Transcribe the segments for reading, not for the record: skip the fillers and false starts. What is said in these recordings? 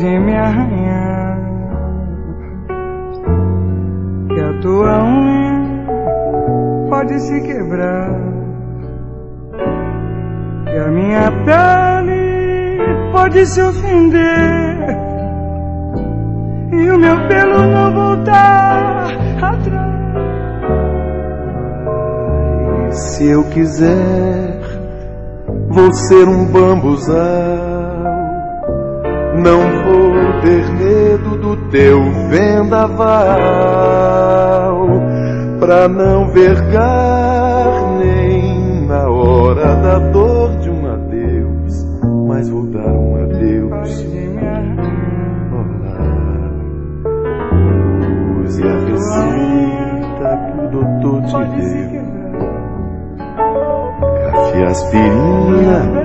de me arranhar, que a tua unha pode se quebrar, que a minha pele pode se ofender e o meu pelo não voltar atrás. Se eu quiser, vou ser um bambuzal, não vou ter medo do teu vendaval, pra não vergar nem na hora da dor de um adeus, mas vou dar um adeus. Olá, use a receita que o doutor te deu. Café aspirina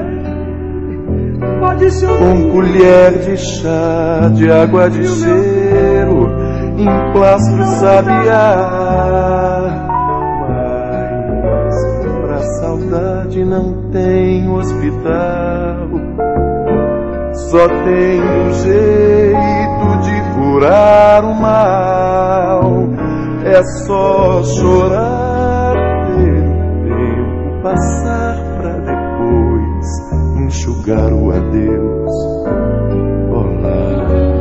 com colher de chá de água de cheiro, emplastro sabiá. Mas pra saudade não tem hospital, só tem um jeito de curar o mal, é só chorar, ver o tempo passar pra depois enxugar o adeus. Olá.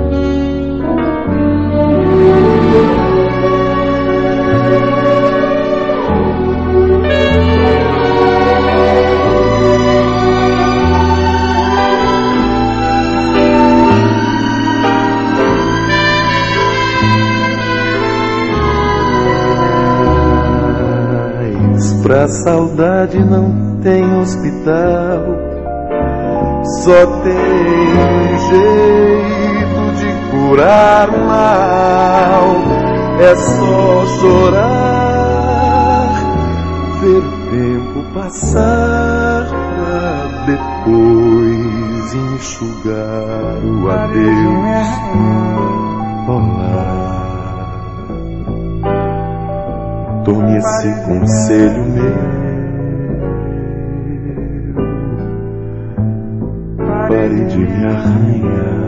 Mas pra saudade não tem hospital, só tem um jeito de curar o mal, é só chorar, ver o tempo passar pra depois enxugar o adeus. Olá, tome esse conselho meu, pare de me arranhar.